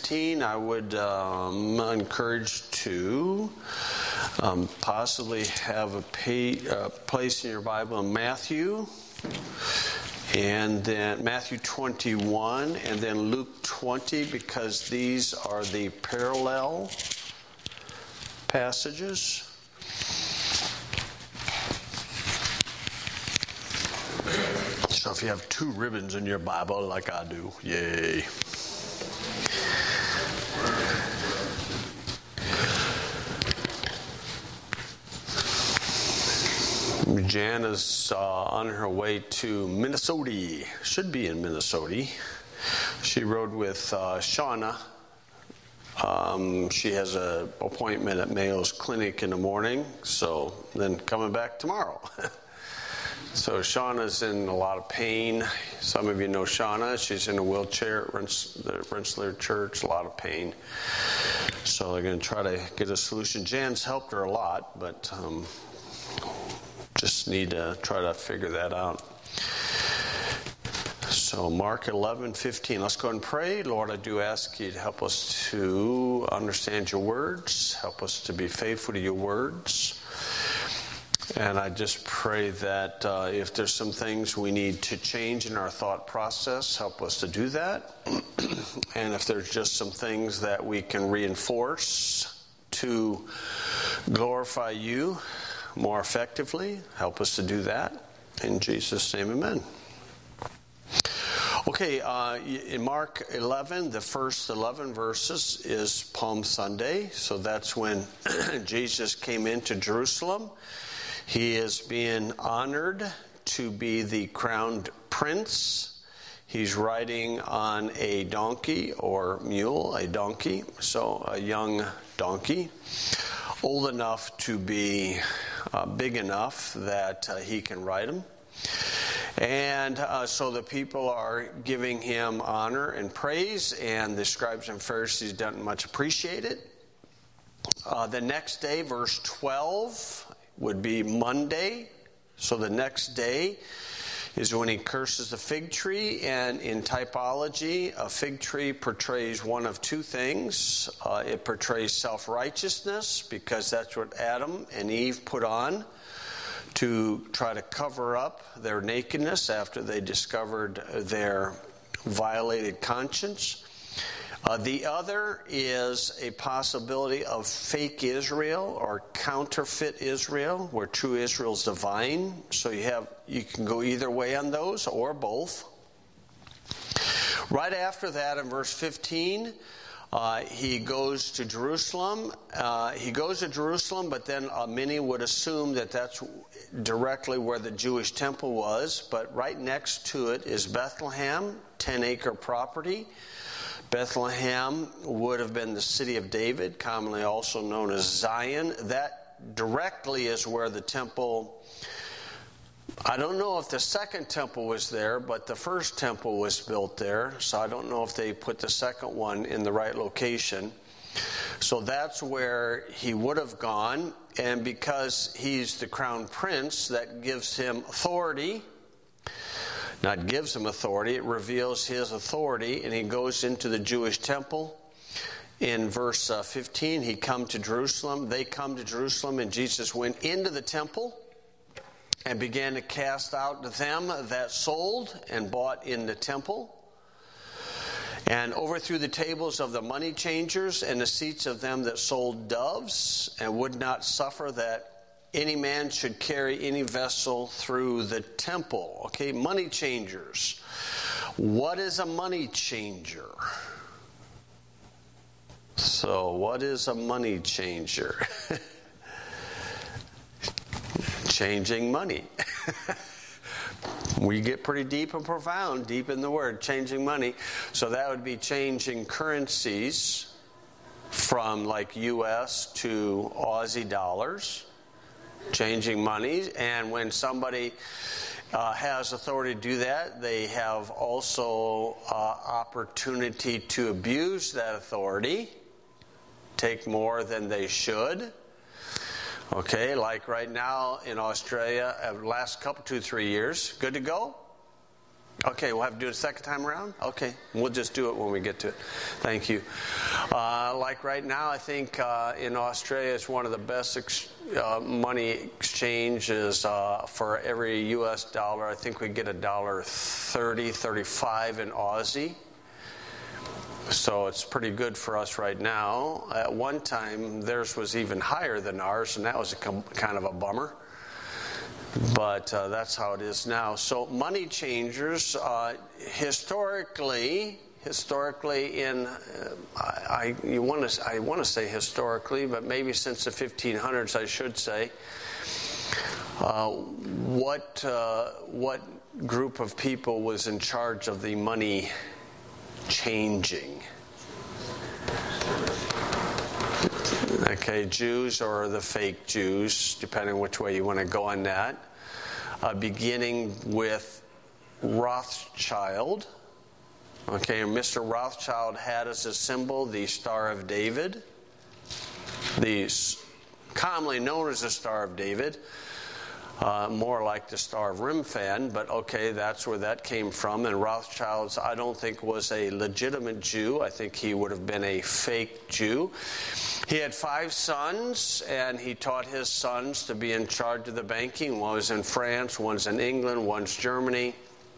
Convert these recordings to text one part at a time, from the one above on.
16, I would encourage to possibly have a place in your Bible in Matthew, and then Matthew 21, and then Luke 20, because these are the parallel passages. So if you have two ribbons in your Bible like I do, yay. Jan is on her way to Minnesota. Should be in Minnesota. She rode with Shauna. She has an appointment at Mayo's Clinic in the morning, so then coming back tomorrow. So Shauna's in a lot of pain. Some of you know Shauna. She's in a wheelchair at the Rensselaer Church, a lot of pain. So they're going to try to get a solution. Jan's helped her a lot, but just need to try to figure that out. So Mark 11:15. Let's go and pray. Lord, I do ask you to help us to understand your words. Help us to be faithful to your words. And I just pray that if there's some things we need to change in our thought process, help us to do that. And if there's just some things that we can reinforce to glorify you more effectively, help us to do that. In Jesus' name, amen. Okay, in Mark 11, the first 11 verses is Palm Sunday. So that's when Jesus came into Jerusalem. He is being honored to be the crowned prince. He's riding on a donkey or mule, a donkey, so a young donkey, old enough to be big enough that he can ride him. And so the people are giving him honor and praise, and the scribes and Pharisees don't much appreciate it. The next day, verse 12, would be Monday. So the next day is when he curses the fig tree, and in typology, a fig tree portrays one of two things. It portrays self-righteousness, because that's what Adam and Eve put on to try to cover up their nakedness after they discovered their violated conscience. The other is a possibility of fake Israel or counterfeit Israel, where true Israel is divine. So you can go either way on those or both. Right after that, in verse 15, he goes to Jerusalem. But then many would assume that that's directly where the Jewish temple was. But right next to it is Bethlehem, 10-acre property. Bethlehem would have been the city of David, commonly also known as Zion. That directly is where the temple, I don't know if the second temple was there, but the first temple was built there. So I don't know if they put the second one in the right location. So that's where he would have gone. And because he's the crown prince, that gives him authority. Not gives him authority, it reveals his authority, and he goes into the Jewish temple. In verse 15, he come to Jerusalem. They come to Jerusalem, and Jesus went into the temple and began to cast out them that sold and bought in the temple, and overthrew the tables of the money changers and the seats of them that sold doves, and would not suffer that any man should carry any vessel through the temple. Okay, money changers. What is a money changer? So, what is a money changer? Changing money. We get pretty deep and profound, deep in the word, changing money. So that would be changing currencies from like US to Aussie dollars. Changing money. And when somebody has authority to do that, they have also opportunity to abuse that authority, take more than they should. Okay, like right now in Australia, last couple 2-3 years, good to go? Okay, we'll have to do it a second time around? Okay, we'll just do it when we get to it. Thank you. Like right now, I think in Australia, it's one of the best money exchanges for every U.S. dollar. I think we get $1.30, 35 in Aussie. So it's pretty good for us right now. At one time, theirs was even higher than ours, and that was kind of a bummer. But that's how it is now. So money changers, historically, in I want to say historically, but maybe since the 1500s, I should say. What group of people was in charge of the money changing? Okay, Jews or the fake Jews, depending which way you want to go on that. Beginning with Rothschild. Okay, and Mr. Rothschild had as a symbol the Star of David, commonly known as the Star of David, more like the Star of Remphan, but okay, that's where that came from. And Rothschild, I don't think, was a legitimate Jew. I think he would have been a fake Jew. He had 5 sons, and he taught his sons to be in charge of the banking. One was in France, one's in England, one's Germany.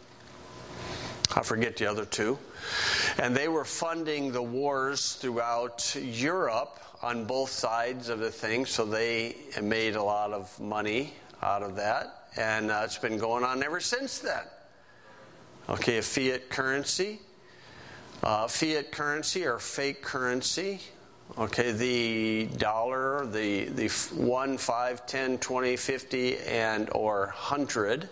I forget the other 2. And they were funding the wars throughout Europe on both sides of the thing, so they made a lot of money out of that. And it's been going on ever since then. Okay, a fiat currency. Fiat currency or fake currency. Okay, the dollar, the 1, 5, 10, 20, 50, and or 100.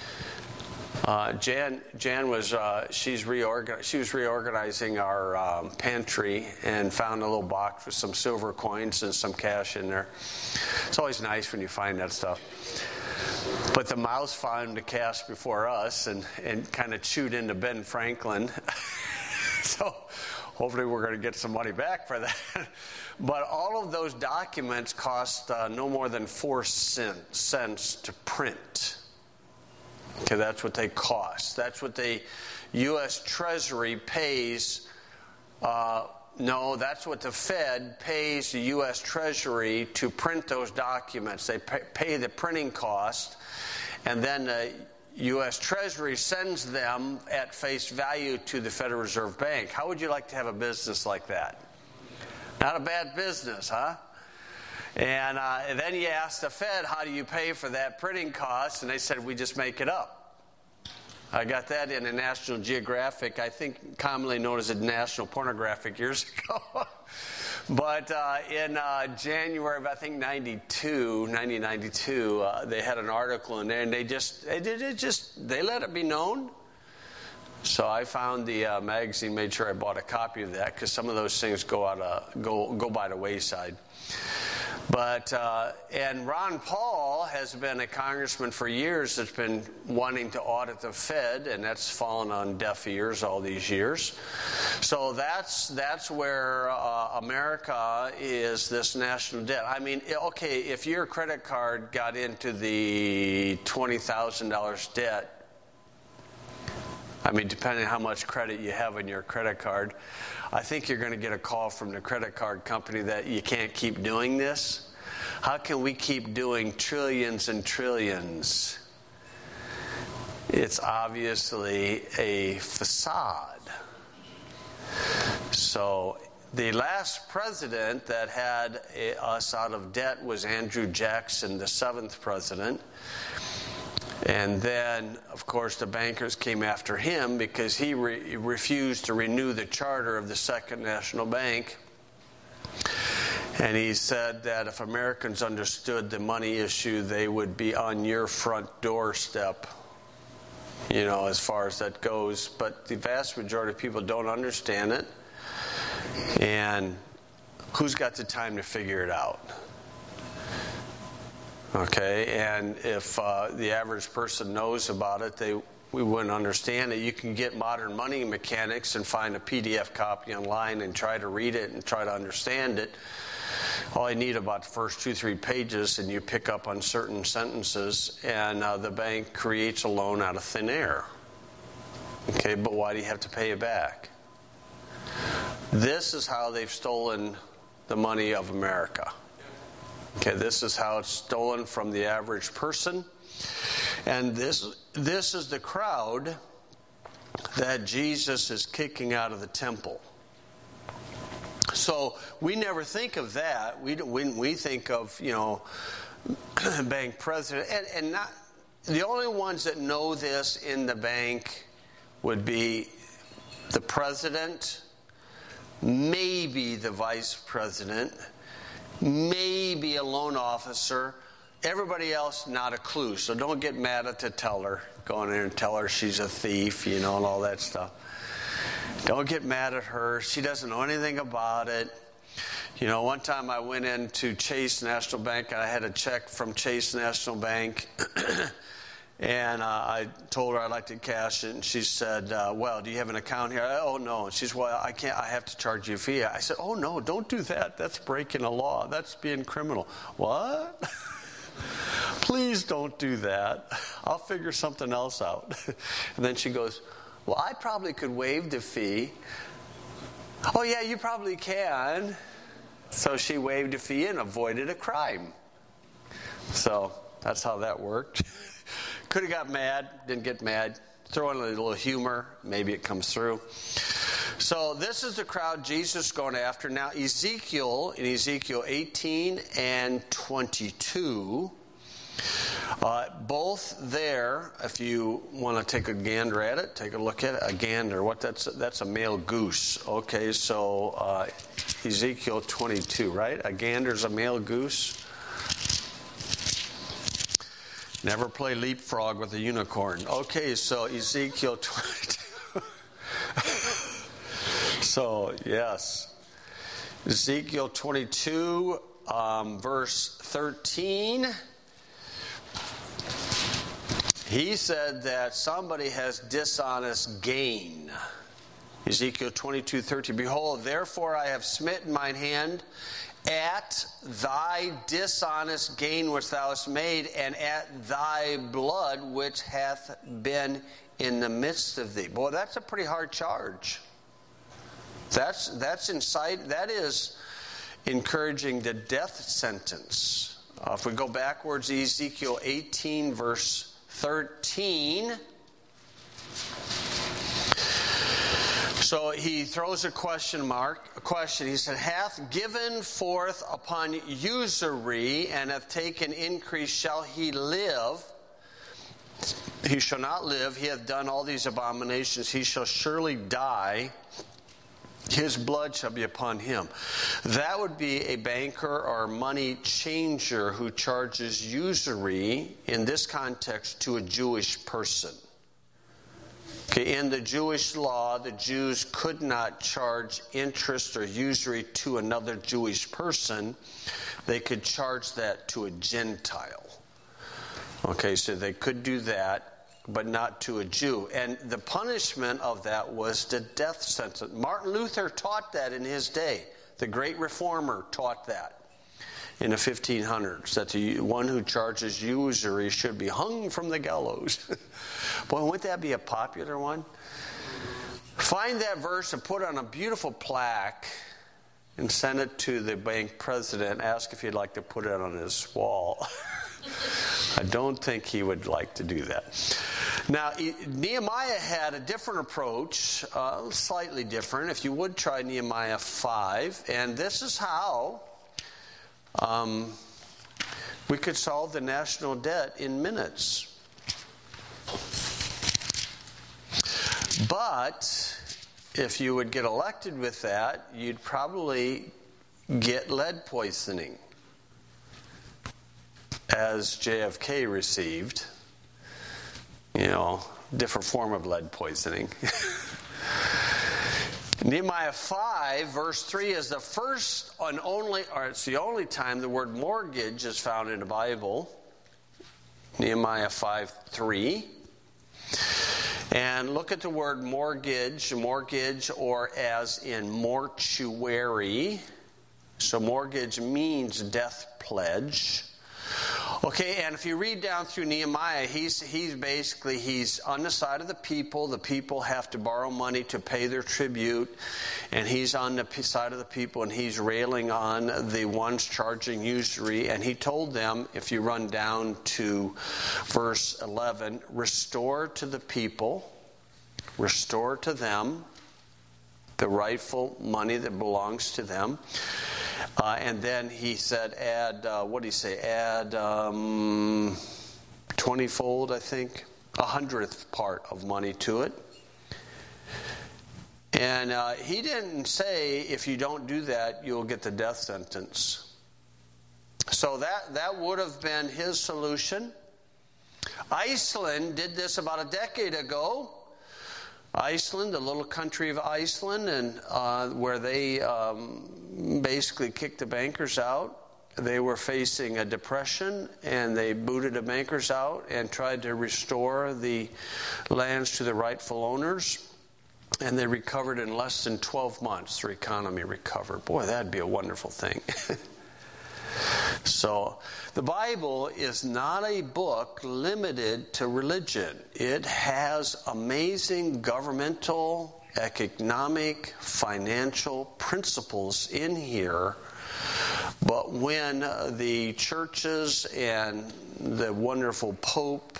Jan was she was reorganizing our pantry and found a little box with some silver coins and some cash in there. It's always nice when you find that stuff. But the mouse found the cash before us and kind of chewed into Ben Franklin. So hopefully we're going to get some money back for that. But all of those documents cost no more than 4 cents to print. Okay, that's what they cost. That's what the U.S. Treasury pays. No, that's what the Fed pays the U.S. Treasury to print those documents. They pay the printing cost, and then the U.S. Treasury sends them at face value to the Federal Reserve Bank. How would you like to have a business like that? Not a bad business, huh? And then you ask the Fed, how do you pay for that printing cost? And they said, we just make it up. I got that in a National Geographic, I think commonly known as a National Pornographic years ago. But in January of, I think, 1992, they had an article in there, and they let it be known. So I found the magazine, made sure I bought a copy of that, because some of those things go by the wayside. But and Ron Paul has been a congressman for years that's been wanting to audit the Fed, and that's fallen on deaf ears all these years. So that's where America is, this national debt. I mean, okay, if your credit card got into the $20,000 debt, I mean, depending on how much credit you have on your credit card, I think you're going to get a call from the credit card company that you can't keep doing this. How can we keep doing trillions and trillions? It's obviously a facade. So the last president that had us out of debt was Andrew Jackson, the 7th president. And then, of course, the bankers came after him because he refused to renew the charter of the Second National Bank. And he said that if Americans understood the money issue, they would be on your front doorstep, as far as that goes. But the vast majority of people don't understand it. And who's got the time to figure it out? Okay, and if the average person knows about it, we wouldn't understand it. You can get Modern Money Mechanics and find a PDF copy online and try to read it and try to understand it. All you need about the first 2-3 pages, and you pick up on certain sentences, and the bank creates a loan out of thin air. Okay, but why do you have to pay it back? This is how they've stolen the money of America. Okay, this is how it's stolen from the average person. And this is the crowd that Jesus is kicking out of the temple. So we never think of that. When we think of, bank president, and not the only ones that know this in the bank would be the president, maybe the vice president, maybe a loan officer. Everybody else, not a clue. So don't get mad at the teller. Go in there and tell her she's a thief, and all that stuff. Don't get mad at her. She doesn't know anything about it. One time I went into Chase National Bank, and I had a check from Chase National Bank. And I told her I'd like to cash it, and she said, well, do you have an account here? Oh, no. And she said, well, I can't. I have to charge you a fee. I said, oh, no, don't do that. That's breaking a law. That's being criminal. What? Please don't do that. I'll figure something else out. And then she goes, well, I probably could waive the fee. Oh, yeah, you probably can. So she waived a fee and avoided a crime. So that's how that worked. Could have got mad, didn't get mad. Throw in a little humor, maybe it comes through. So this is the crowd Jesus is going after. Now Ezekiel, in Ezekiel 18 and 22, both there, if you want to take a gander at it, take a look at it. A gander, that's a male goose. Okay, so Ezekiel 22, right? A gander's a male goose. Never play leapfrog with a unicorn. Okay, so Ezekiel 22. So, yes. Ezekiel 22, verse 13. He said that somebody has dishonest gain. Ezekiel 22:13. Behold, therefore I have smitten mine hand at thy dishonest gain which thou hast made, and at thy blood which hath been in the midst of thee. Boy, that's a pretty hard charge. That's inside. That is encouraging the death sentence. If we go backwards, Ezekiel 18, verse 13. So he throws a question. He said, hath given forth upon usury and hath taken increase, shall he live? He shall not live. He hath done all these abominations. He shall surely die. His blood shall be upon him. That would be a banker or money changer who charges usury, in this context, to a Jewish person. Okay, in the Jewish law, the Jews could not charge interest or usury to another Jewish person. They could charge that to a Gentile. Okay, so they could do that, but not to a Jew. And the punishment of that was the death sentence. Martin Luther taught that in his day. The great reformer taught that in the 1500s, that the one who charges usury should be hung from the gallows. Boy, wouldn't that be a popular one? Find that verse and put it on a beautiful plaque and send it to the bank president. Ask if he'd like to put it on his wall. I don't think he would like to do that. Now, Nehemiah had a different approach, slightly different. If you would try Nehemiah 5, and this is how we could solve the national debt in minutes. But if you would get elected with that, you'd probably get lead poisoning, as JFK received. Different form of lead poisoning. Nehemiah 5, verse 3 is the first and only, or it's the only time the word mortgage is found in the Bible. Nehemiah 5:3. And look at the word mortgage, or as in mortuary. So mortgage means death pledge. Okay, and if you read down through Nehemiah, he's on the side of the people. The people have to borrow money to pay their tribute, and he's on the side of the people, and he's railing on the ones charging usury. And he told them, if you run down to verse 11, restore to the people, restore to them the rightful money that belongs to them. And then he said, add 20-fold, I think, 100th part of money to it. And he didn't say, if you don't do that, you'll get the death sentence. So that would have been his solution. Iceland did this about a decade ago. Iceland, the little country of Iceland, and where they basically kicked the bankers out. They were facing a depression, and they booted the bankers out and tried to restore the lands to the rightful owners. And they recovered in less than 12 months. Their economy recovered. Boy, that'd be a wonderful thing. So, the Bible is not a book limited to religion. It has amazing governmental, economic, financial principles in here. But when the churches and the wonderful Pope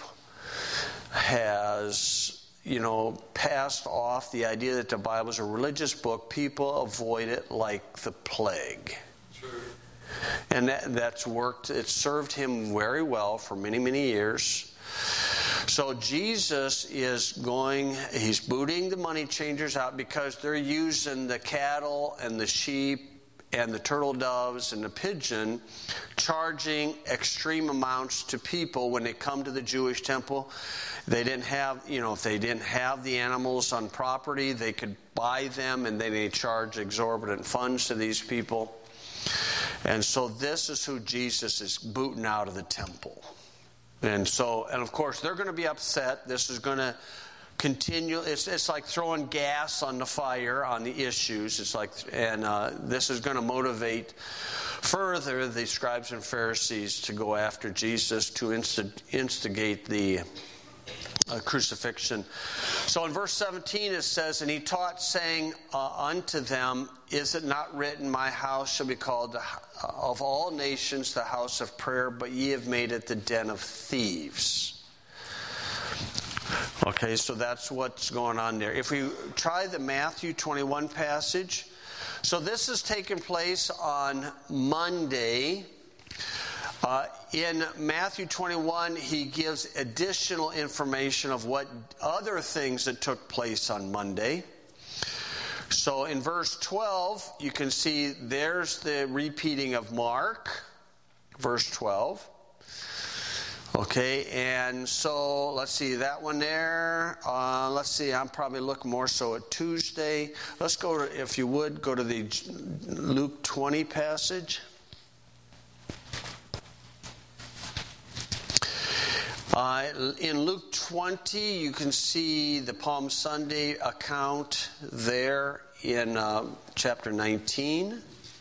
has, passed off the idea that the Bible is a religious book, people avoid it like the plague. True. And that's worked. It served him very well for many, many years. So Jesus he's booting the money changers out because they're using the cattle and the sheep and the turtle doves and the pigeon, charging extreme amounts to people when they come to the Jewish temple. They didn't have, if they didn't have the animals on property, they could buy them, and then they charge exorbitant funds to these people. And so this is who Jesus is booting out of the temple. And of course, they're going to be upset. This is going to continue. It's like throwing gas on the fire on the issues. This is going to motivate further the scribes and Pharisees to go after Jesus, to instigate the crucifixion. So in verse 17 it says, and he taught, saying unto them, is it not written, my house shall be called of all nations the house of prayer, but ye have made it the den of thieves. Okay, so that's what's going on there. If we try the Matthew 21 passage, so this is taking place on Monday. In Matthew 21, he gives additional information of what other things that took place on Monday. So in verse 12, you can see there's the repeating of Mark, verse 12. Okay, and so let's see that one there. I'm probably looking more so at Tuesday. Let's go to, if you would, go to the Luke 20 passage. In Luke 20, you can see the Palm Sunday account there in chapter 19.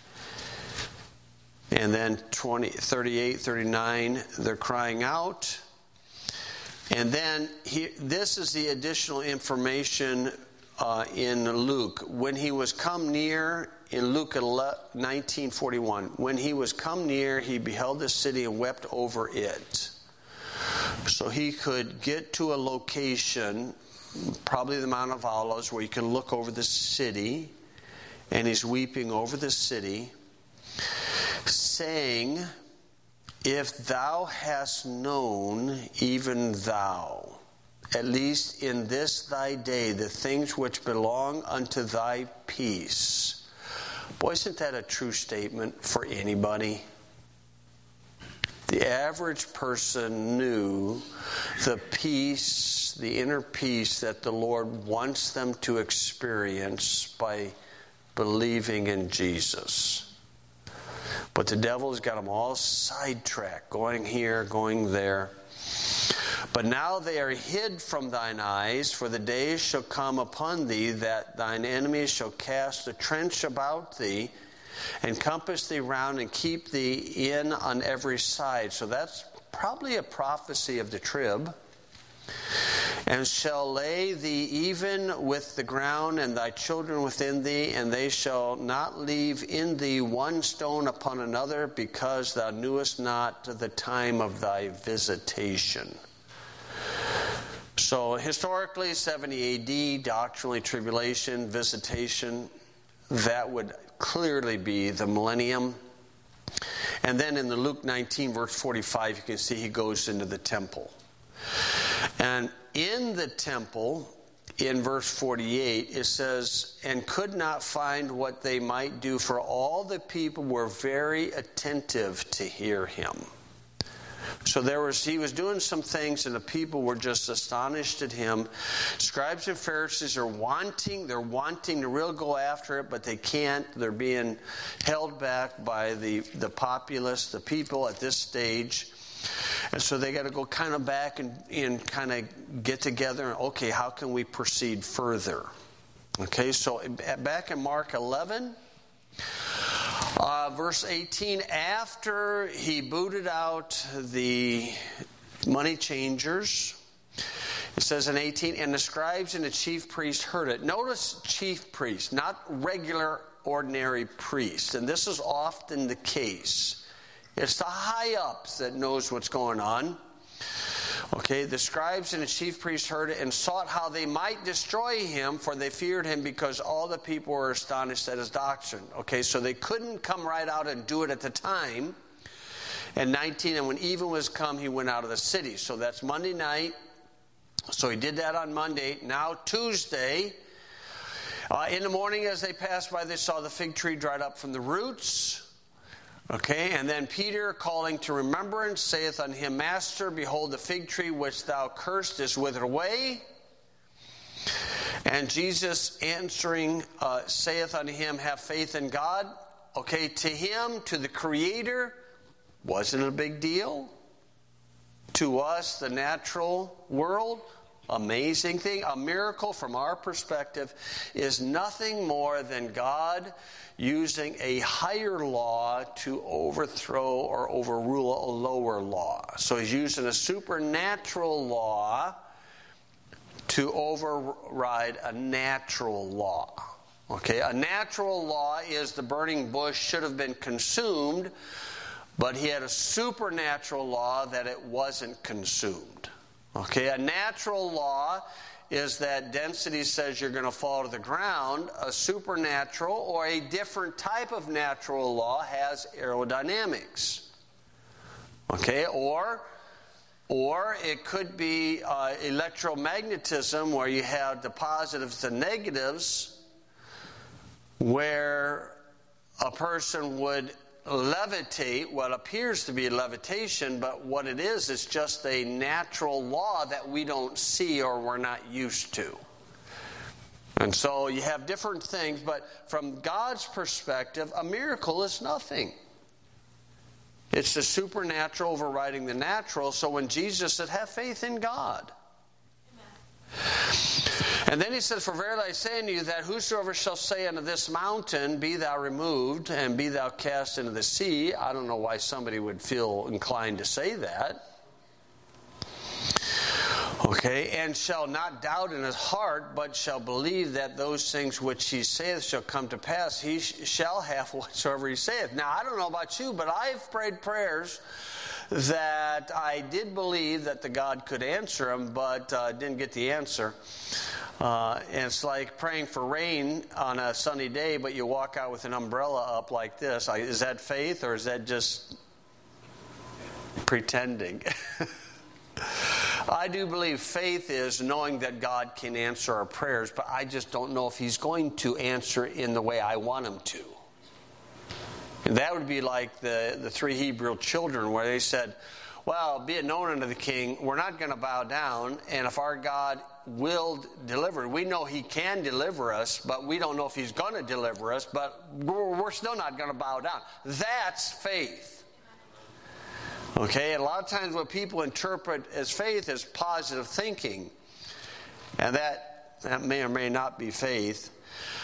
And then 38, 39, they're crying out. And then this is the additional information in Luke. When he was come near, in Luke 19:41, when he was come near, he beheld the city and wept over it. So he could get to a location, probably the Mount of Olives, where you can look over the city, and he's weeping over the city, saying, if thou hast known, even thou, at least in this thy day, the things which belong unto thy peace. Boy, isn't that a true statement for anybody? The average person knew the peace, the inner peace that the Lord wants them to experience by believing in Jesus. But the devil's got them all sidetracked, going here, going there. But now they are hid from thine eyes, for the days shall come upon thee that thine enemies shall cast a trench about thee, and compass thee round, and keep thee in on every side. So that's probably a prophecy of the trib. And shall lay thee even with the ground, and thy children within thee, and they shall not leave in thee one stone upon another, because thou knewest not the time of thy visitation. So historically, 70 AD, doctrinally tribulation, visitation, that would clearly be the millennium. And then in the Luke 19, verse 45, you can see he goes into the temple. And in the temple, in verse 48, it says, and could not find what they might do, for all the people were very attentive to hear him. So he was doing some things, and the people were just astonished at him. Scribes and Pharisees are wanting to really go after it, but they can't. They're being held back by the populace, the people at this stage. And so they got to go kind of back and kind of get together and, okay, how can we proceed further? Okay, so back in Mark 11, verse 18, after he booted out the money changers, it says in 18, and the scribes and the chief priests heard it. Notice chief priests, not regular, ordinary priests. And this is often the case. It's the high-ups that knows what's going on. Okay, the scribes and the chief priests heard it and sought how they might destroy him, for they feared him, because all the people were astonished at his doctrine. Okay, so they couldn't come right out and do it at the time. And 19, and when even was come, he went out of the city. So that's Monday night. So he did that on Monday. Now Tuesday, in the morning as they passed by, they saw the fig tree dried up from the roots. Okay, and then Peter, calling to remembrance, saith unto him, Master, behold, the fig tree which thou cursed is withered away. And Jesus answering saith unto him, have faith in God. Okay, to him, to the Creator, wasn't a big deal. To us, the natural world, amazing thing. A miracle from our perspective is nothing more than God using a higher law to overthrow or overrule a lower law. So he's using a supernatural law to override a natural law. Okay, a natural law is the burning bush should have been consumed, but he had a supernatural law that it wasn't consumed. Okay, a natural law is that density says you're going to fall to the ground. A supernatural or a different type of natural law has aerodynamics. Okay, or it could be electromagnetism, where you have the positives and negatives, where a person would levitate what appears to be levitation, but what it is just a natural law that we don't see or we're not used to. And so you have different things, but from God's perspective, a miracle is nothing. It's the supernatural overriding the natural. So when Jesus said, have faith in God. And then he says, for verily I say unto you, that whosoever shall say unto this mountain, be thou removed, and be thou cast into the sea. I don't know why somebody would feel inclined to say that. Okay, and shall not doubt in his heart, but shall believe that those things which he saith shall come to pass, he shall have whatsoever he saith. Now, I don't know about you, but I've prayed prayers that I did believe that the God could answer them, but didn't get the answer. And it's like praying for rain on a sunny day, but you walk out with an umbrella up like this. Is that faith, or is that just pretending? I do believe faith is knowing that God can answer our prayers, but I just don't know if he's going to answer in the way I want him to. And that would be like the three Hebrew children, where they said, well, be it known unto the king, we're not going to bow down, and if our God will deliver, we know he can deliver us, but we don't know if he's going to deliver us, but we're still not going to bow down. That's faith. Okay, and a lot of times what people interpret as faith is positive thinking, and that may or may not be faith.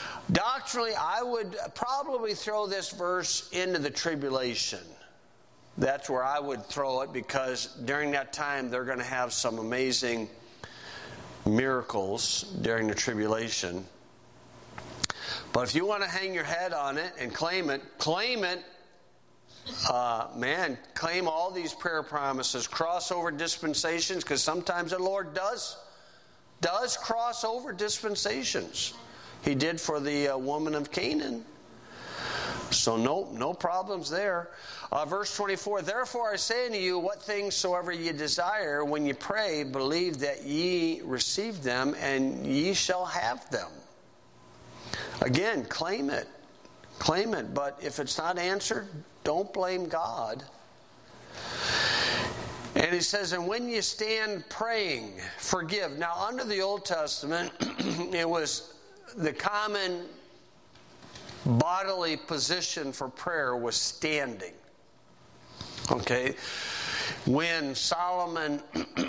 Doctrinally, I would probably throw this verse into the tribulation. That's where I would throw it, because during that time they're going to have some amazing miracles during the tribulation. But if you want to hang your head on it and claim it, claim it. Claim all these prayer promises. Cross over dispensations, because sometimes the Lord does cross over dispensations. He did for the woman of Canaan. So no problems there. Verse 24, therefore I say unto you, what things soever ye desire, when ye pray, believe that ye receive them, and ye shall have them. Again, claim it. Claim it. But if it's not answered, don't blame God. And he says, and when you stand praying, forgive. Now, under the Old Testament, it was the common bodily position for prayer was standing. Okay? When Solomon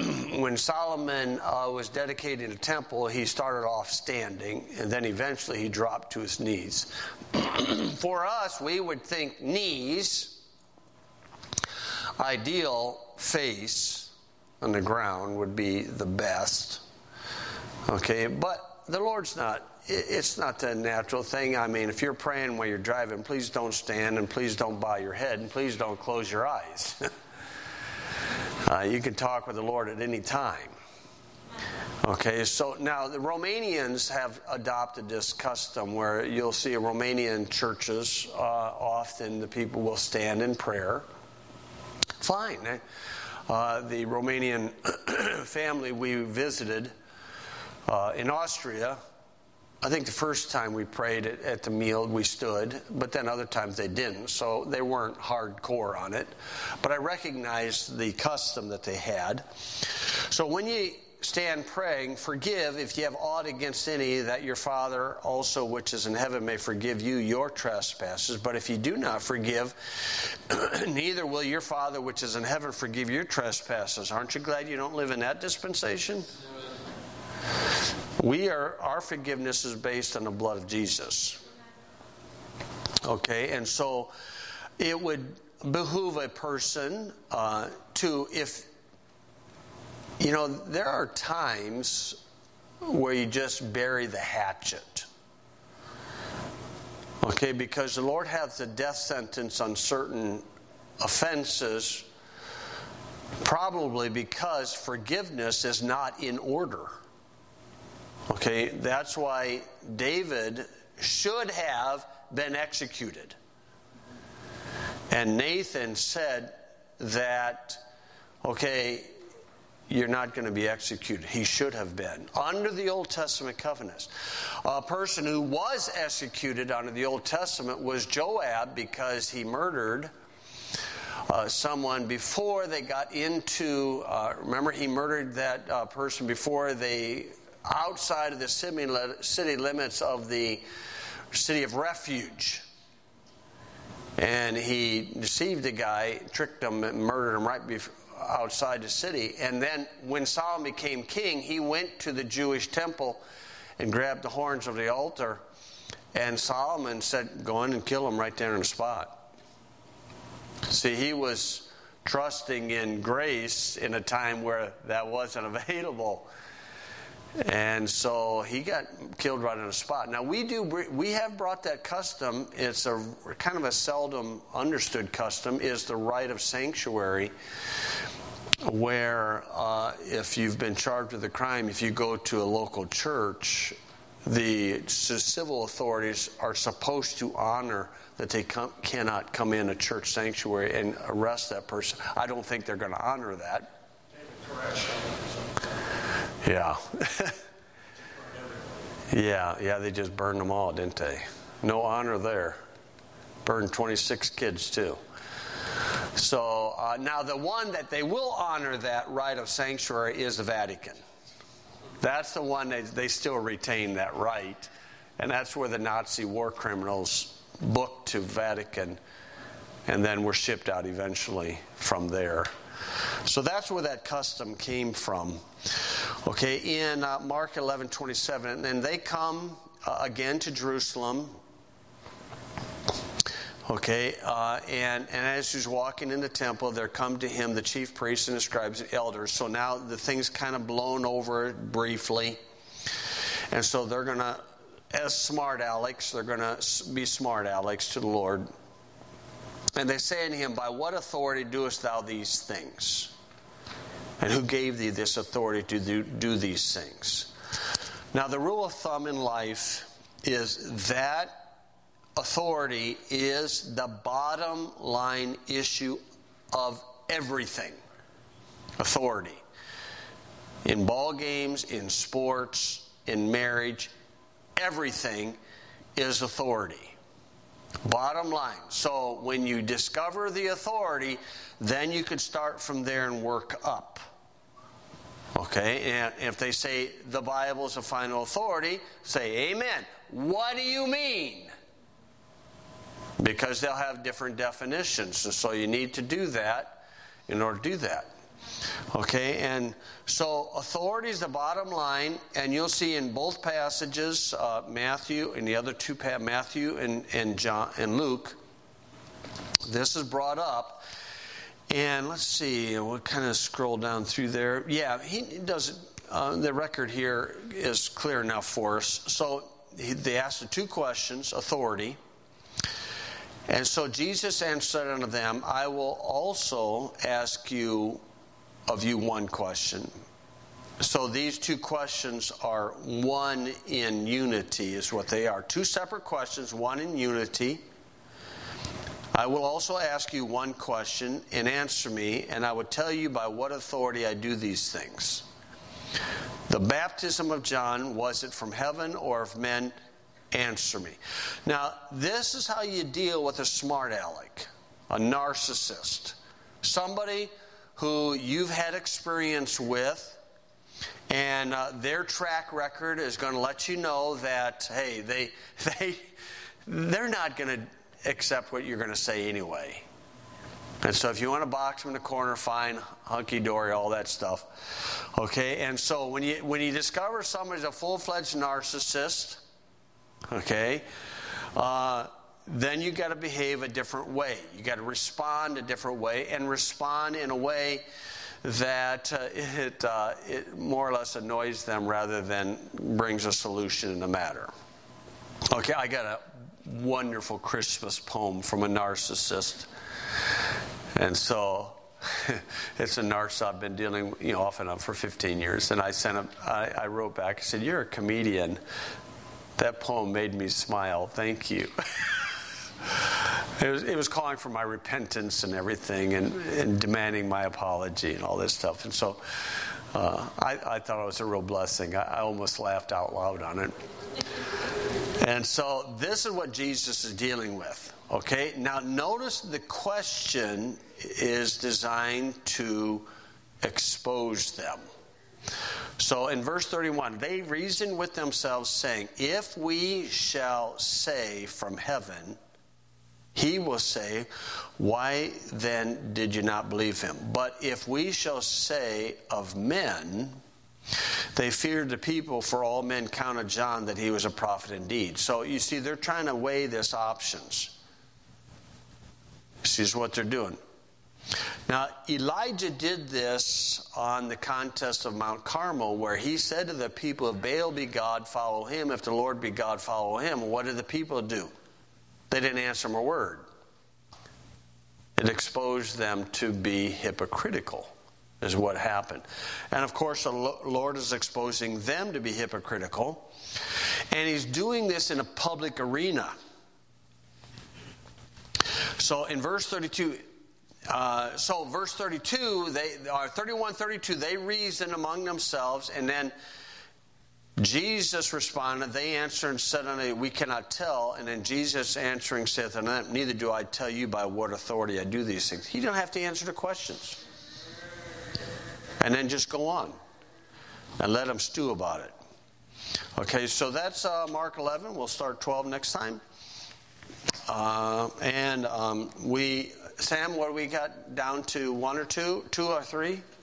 was dedicating a temple, he started off standing, and then eventually he dropped to his knees. For us, we would think knees, ideal, face on the ground would be the best. Okay, but the Lord's it's not the natural thing. I mean, if you're praying while you're driving, please don't stand, and please don't bow your head, and please don't close your eyes. You can talk with the Lord at any time. Okay, so now the Romanians have adopted this custom where you'll see in Romanian churches, often the people will stand in prayer. Fine. The Romanian family we visited in Austria, I think the first time we prayed at the meal, we stood, but then other times they didn't, so they weren't hardcore on it. But I recognized the custom that they had. So when you stand praying, forgive if you have aught against any, that your Father also which is in heaven may forgive you your trespasses. But if you do not forgive, neither will your Father which is in heaven forgive your trespasses. Aren't you glad you don't live in that dispensation? Our forgiveness is based on the blood of Jesus. Okay, and so it would behoove a person there are times where you just bury the hatchet. Okay, because the Lord has the death sentence on certain offenses, probably because forgiveness is not in order. Okay, that's why David should have been executed. And Nathan said that, okay, you're not going to be executed. He should have been. Under the Old Testament covenants, a person who was executed under the Old Testament was Joab, because he murdered someone before they got into, remember, he murdered that person before they, outside of the city limits of the city of refuge. And he deceived the guy, tricked him, and murdered him right outside the city. And then when Solomon became king, he went to the Jewish temple and grabbed the horns of the altar. And Solomon said, go in and kill him right there on the spot. See, he was trusting in grace in a time where that wasn't available. And so he got killed right on the spot. Now we have brought that custom. It's a kind of a seldom understood custom, is the right of sanctuary, where if you've been charged with a crime, if you go to a local church, the civil authorities are supposed to honor that they cannot come in a church sanctuary and arrest that person. I don't think they're going to honor that. Yeah. Yeah, they just burned them all, didn't they? No honor there. Burned 26 kids too. So now the one that they will honor that right of sanctuary is the Vatican. That's the one they still retain that right. And that's where the Nazi war criminals booked to Vatican and then were shipped out eventually from there. So that's where that custom came from. Okay, in Mark 11:27, and they come again to Jerusalem. Okay, and as he's walking in the temple, there come to him the chief priests and the scribes and elders. So now the thing's kind of blown over briefly. And so they're going to, as smart alecks, they're going to be smart alecks to the Lord. And they say unto him, by what authority doest thou these things? And who gave thee this authority to do these things? Now, the rule of thumb in life is that authority is the bottom line issue of everything. Authority. In ball games, in sports, in marriage, everything is authority. Bottom line. So when you discover the authority, then you could start from there and work up. Okay, and if they say the Bible is a final authority, say amen. What do you mean? Because they'll have different definitions, and so you need to do that in order to do that. Okay, and so authority is the bottom line, and you'll see in both passages, Matthew and the other two, Matthew and John and Luke, this is brought up. And let's see, we'll kind of scroll down through there. Yeah, he does it. The record here is clear enough for us. So they asked the two questions, authority. And so Jesus answered unto them, I will also ask you of you one question. So these two questions are one in unity is what they are. Two separate questions, one in unity. I will also ask you one question and answer me, and I will tell you by what authority I do these things. The baptism of John, was it from heaven or of men? Answer me. Now, this is how you deal with a smart aleck, a narcissist, somebody who you've had experience with, and their track record is going to let you know that, hey, they're not going to accept what you're going to say anyway. And so if you want to box them in the corner, fine, hunky-dory, all that stuff. Okay, and so when you discover somebody's a full-fledged narcissist, okay, then you got to behave a different way. You got to respond a different way, and respond in a way that it more or less annoys them rather than brings a solution in the matter. Okay, I got a wonderful Christmas poem from a narcissist, and so it's a narcissist I've been dealing off and on for 15 years. And I wrote back, I said, "You're a comedian. That poem made me smile. Thank you." It was calling for my repentance and everything, and demanding my apology and all this stuff. And so I thought it was a real blessing. I almost laughed out loud on it. And so this is what Jesus is dealing with. Okay, now notice the question is designed to expose them. So in verse 31, they reasoned with themselves, saying, if we shall say from heaven, he will say, why then did you not believe him? But if we shall say of men, they feared the people, for all men counted John that he was a prophet indeed. So you see, they're trying to weigh this options. This is what they're doing. Now, Elijah did this on the contest of Mount Carmel, where he said to the people, if Baal be God, follow him. If the Lord be God, follow him. What did the people do? They didn't answer him a word. It exposed them to be hypocritical, is what happened. And of course, the Lord is exposing them to be hypocritical. And he's doing this in a public arena. So in verse 32... verse 32, 31-32, they reasoned among themselves, and then Jesus responded, they answered and said unto them, we cannot tell. And then Jesus answering saith unto them, neither do I tell you by what authority I do these things. He don't have to answer the questions. And then just go on and let them stew about it. Okay, so that's Mark 11. We'll start 12 next time. Sam, what do we got down to? 1 or 2? 2 or 3?